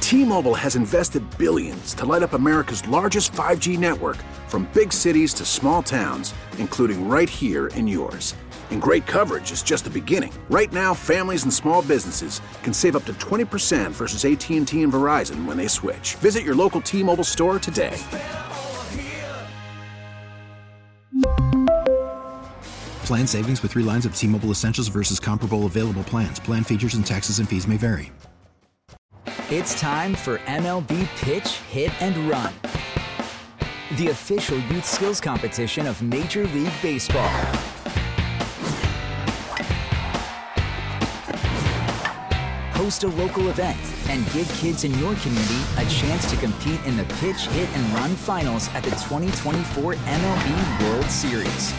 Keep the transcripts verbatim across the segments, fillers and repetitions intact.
T-Mobile has invested billions to light up America's largest five G network, from big cities to small towns, including right here in yours. And great coverage is just the beginning. Right now, families and small businesses can save up to twenty percent versus A T and T and Verizon when they switch. Visit your local T-Mobile store today. Plan savings with three lines of T-Mobile Essentials versus comparable available plans. Plan features and taxes and fees may vary. It's time for M L B Pitch, Hit, and Run, the official youth skills competition of Major League Baseball. Host a local event and give kids in your community a chance to compete in the Pitch, Hit, and Run finals at the twenty twenty-four M L B World Series.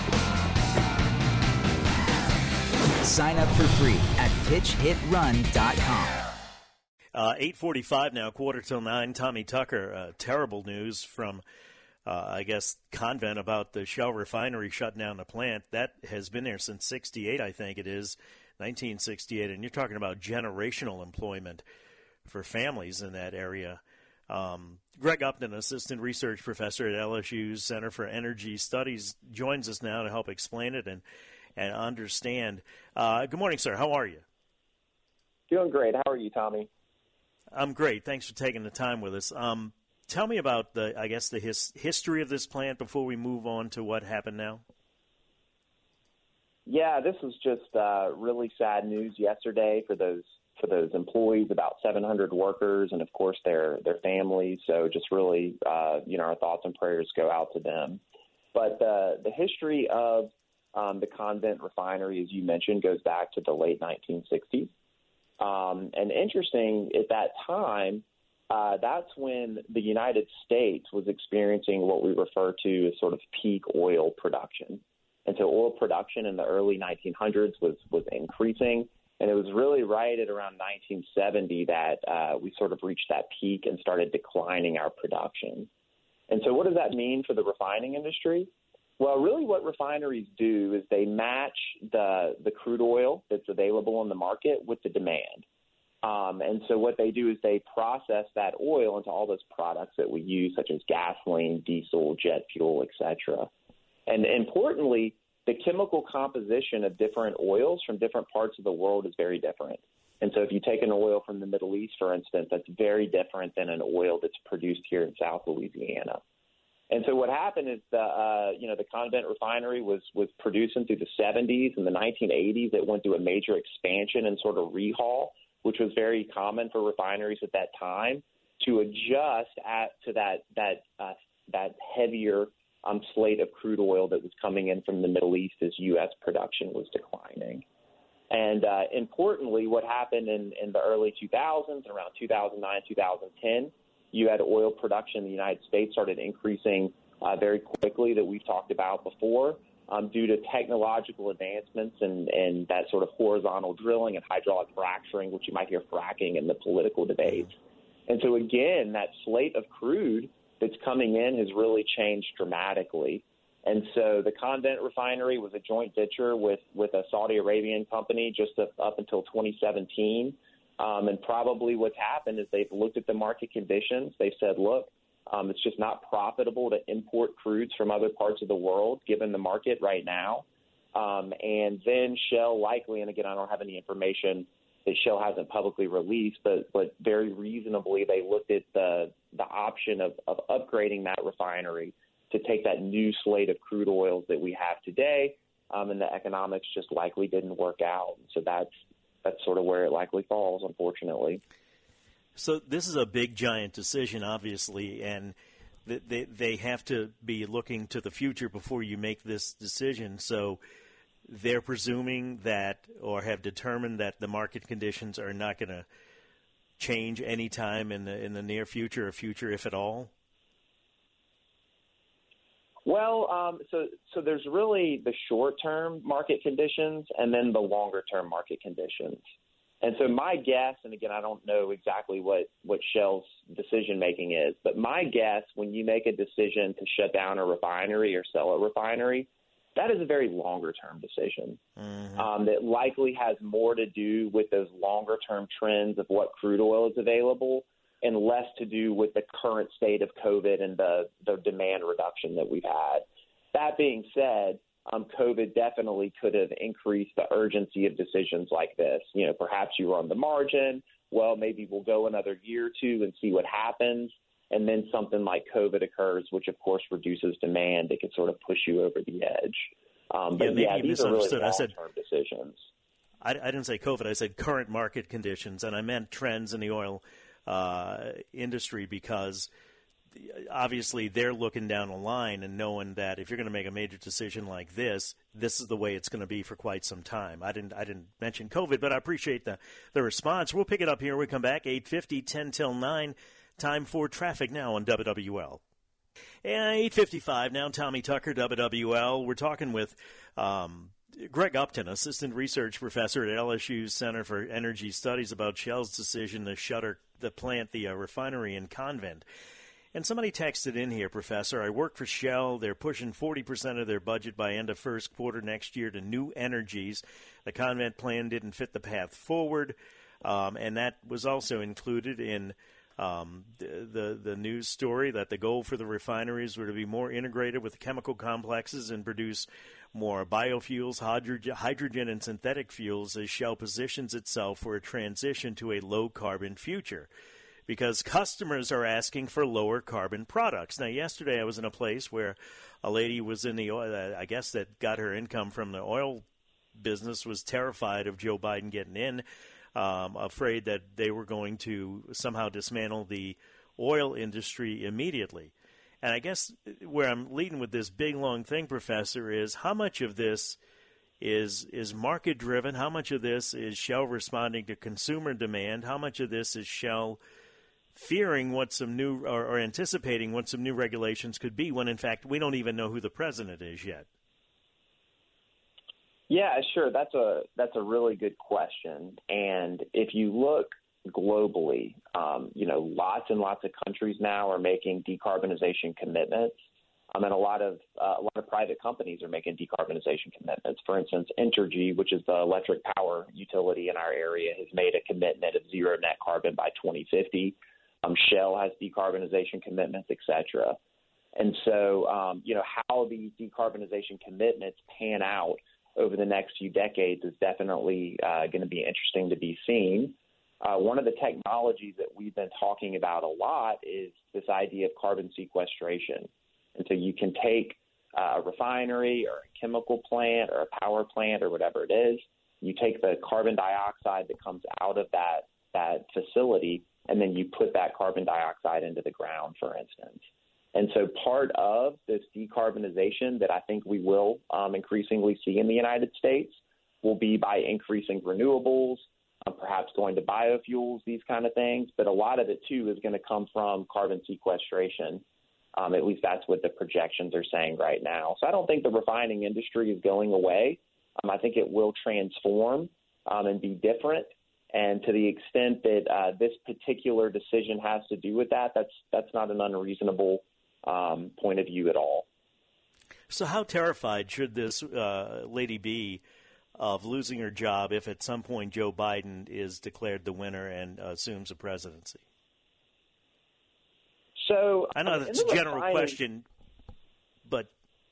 Sign up for free at pitch hit run dot com. Uh, eight forty-five now, quarter till nine. Tommy Tucker, uh, terrible news from, uh, I guess, Convent about the Shell refinery shutting down the plant. That has been there since sixty-eight, I think it is, nineteen sixty-eight. And you're talking about generational employment for families in that area. Um, Greg Upton, assistant research professor at L S U's Center for Energy Studies, joins us now to help explain it and, and understand. Uh, good morning, sir. How are you? Doing great. How are you, Tommy? I'm great. Thanks for taking the time with us. Um, tell me about the, I guess, the his, history of this plant before we move on to what happened now. Yeah, this was just uh, really sad news yesterday for those for those employees, about seven hundred workers, and of course their their families. So just really, uh, you know, our thoughts and prayers go out to them. But uh, the history of um, the Convent refinery, as you mentioned, goes back to the late nineteen sixties. Um, and interesting, at that time, uh, that's when the United States was experiencing what we refer to as sort of peak oil production. And so oil production in the early nineteen hundreds was, was increasing. And it was really right at around nineteen seventy that uh, we sort of reached that peak and started declining our production. And so what does that mean for the refining industry? Well, really what refineries do is they match the the crude oil that's available in the market with the demand. Um, and so what they do is they process that oil into all those products that we use, such as gasoline, diesel, jet fuel, et cetera. And importantly, the chemical composition of different oils from different parts of the world is very different. And so if you take an oil from the Middle East, for instance, that's very different than an oil that's produced here in South Louisiana. And so what happened is the uh, you know the Convent refinery was was producing through the seventies. In the nineteen eighties, it went through a major expansion and sort of rehaul, which was very common for refineries at that time, to adjust at to that that uh, that heavier um, slate of crude oil that was coming in from the Middle East as U S production was declining. And uh, importantly, what happened in, in the early two thousands, around two thousand nine, two thousand ten, you had oil production in the United States started increasing uh, very quickly that we've talked about before um, due to technological advancements and, and that sort of horizontal drilling and hydraulic fracturing, which you might hear fracking in the political debates. And so, again, that slate of crude that's coming in has really changed dramatically. And so the Convent refinery was a joint venture with, with a Saudi Arabian company just up, up until twenty seventeen. Um, and probably what's happened is they've looked at the market conditions. They've said, look, um, it's just not profitable to import crudes from other parts of the world, given the market right now. Um, and then Shell likely, and again, I don't have any information that Shell hasn't publicly released, but, but very reasonably they looked at the, the option of, of upgrading that refinery to take that new slate of crude oils that we have today, um, and the economics just likely didn't work out. So that's That's sort of where it likely falls, unfortunately. So this is a big, giant decision, obviously, and they they have to be looking to the future before you make this decision. So they're presuming that, or have determined that the market conditions are not going to change anytime in the in the near future or future, if at all. Well, um, so so there's really the short-term market conditions and then the longer-term market conditions. And so my guess, and again, I don't know exactly what, what Shell's decision-making is, but my guess when you make a decision to shut down a refinery or sell a refinery, that is a very longer-term decision mm-hmm. um, that likely has more to do with those longer-term trends of what crude oil is available and less to do with the current state of COVID and the, the demand reduction that we've had. That being said, um, COVID definitely could have increased the urgency of decisions like this. You know, perhaps you were on the margin. Well, maybe we'll go another year or two and see what happens. And then something like COVID occurs, which, of course, reduces demand. It could sort of push you over the edge. Um, but, yeah, yeah, these are really long-term I said, decisions. I, I didn't say COVID. I said current market conditions, and I meant trends in the oil uh, industry because obviously they're looking down the line and knowing that if you're going to make a major decision like this, this is the way it's going to be for quite some time. I didn't I didn't mention COVID, but I appreciate the, the response. We'll pick it up here when we come back, eight fifty, ten till nine. Time for traffic now on W W L. And eight fifty-five now, Tommy Tucker, W W L. We're talking with um, Greg Upton, assistant research professor at L S U's Center for Energy Studies, about Shell's decision to shutter the plant, the uh, refinery in Convent. And somebody texted in here, Professor, I work for Shell. They're pushing forty percent of their budget by end of first quarter next year to new energies. The Convent plan didn't fit the path forward, um, and that was also included in Um, the, the the news story that the goal for the refineries were to be more integrated with chemical complexes and produce more biofuels, hydrogen, hydrogen and synthetic fuels as Shell positions itself for a transition to a low-carbon future because customers are asking for lower carbon products. Now, yesterday I was in a place where a lady was in the oil, I guess that got her income from the oil business, was terrified of Joe Biden getting in. Um, afraid that they were going to somehow dismantle the oil industry immediately. And I guess where I'm leading with this big, long thing, Professor, is how much of this is is market-driven? How much of this is Shell responding to consumer demand? How much of this is Shell fearing what some new or, or anticipating what some new regulations could be when, in fact, we don't even know who the president is yet? Yeah, sure. That's a that's a really good question. And if you look globally, um, you know, lots and lots of countries now are making decarbonization commitments. Um, and a lot of uh, a lot of private companies are making decarbonization commitments. For instance, Entergy, which is the electric power utility in our area, has made a commitment of zero net carbon by twenty fifty. Um, Shell has decarbonization commitments, et cetera. And so, um, you know, how these decarbonization commitments pan out over the next few decades is definitely uh, going to be interesting to be seen. Uh, one of the technologies that we've been talking about a lot is this idea of carbon sequestration. And so you can take uh, a refinery or a chemical plant or a power plant or whatever it is, you take the carbon dioxide that comes out of that, that facility, and then you put that carbon dioxide into the ground, for instance. And so part of this decarbonization that I think we will um, increasingly see in the United States will be by increasing renewables, um, perhaps going to biofuels, these kind of things. But a lot of it, too, is going to come from carbon sequestration. Um, at least that's what the projections are saying right now. So I don't think the refining industry is going away. Um, I think it will transform um, and be different. And to the extent that uh, this particular decision has to do with that, that's that's not an unreasonable Um, point of view at all. So how terrified should this uh, lady be of losing her job if at some point Joe Biden is declared the winner and uh, assumes the presidency? So I know that's a general refining, question, but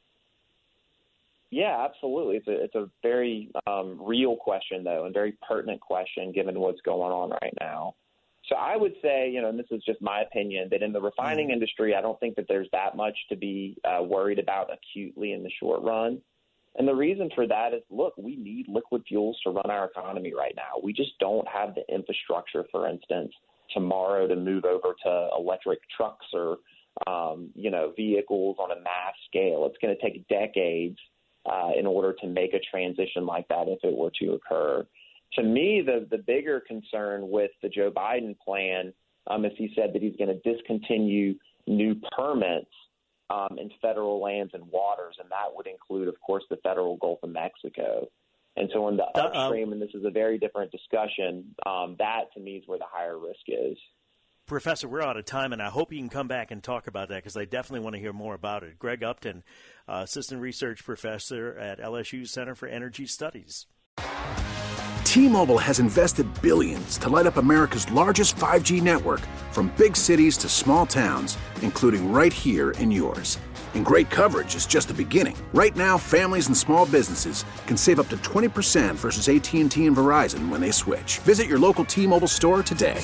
yeah, absolutely. It's a it's a very um, real question, though, and very pertinent question given what's going on right now. So I would say, you know, and this is just my opinion, that in the refining industry, I don't think that there's that much to be uh, worried about acutely in the short run. And the reason for that is, look, we need liquid fuels to run our economy right now. We just don't have the infrastructure, for instance, tomorrow to move over to electric trucks or, um, you know, vehicles on a mass scale. It's going to take decades uh, in order to make a transition like that if it were to occur. To me, the, the bigger concern with the Joe Biden plan um, is he said that he's going to discontinue new permits um, in federal lands and waters, and that would include, of course, the federal Gulf of Mexico. And so in the upstream, and this is a very different discussion, um, that to me is where the higher risk is. Professor, we're out of time, and I hope you can come back and talk about that because I definitely want to hear more about it. Greg Upton, uh, assistant research professor at L S U's Center for Energy Studies. T-Mobile has invested billions to light up America's largest five G network, from big cities to small towns, including right here in yours. And great coverage is just the beginning. Right now, families and small businesses can save up to twenty percent versus A T and T and Verizon when they switch. Visit your local T-Mobile store today.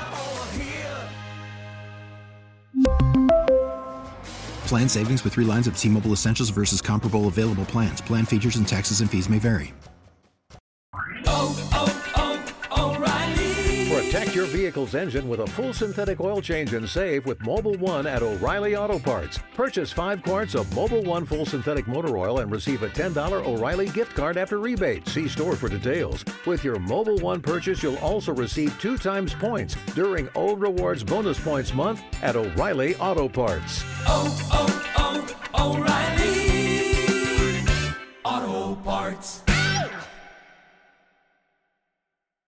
Plan savings with three lines of T-Mobile Essentials versus comparable available plans. Plan features and taxes and fees may vary. Oh, oh, oh, O'Reilly. Protect your vehicle's engine with a full synthetic oil change and save with Mobil one at O'Reilly Auto Parts. Purchase five quarts of Mobil one full synthetic motor oil and receive a ten dollars O'Reilly gift card after rebate. See store for details. With your Mobil one purchase, you'll also receive two times points during O Rewards Bonus Points Month at O'Reilly Auto Parts. Oh, oh, oh, O'Reilly Auto Parts.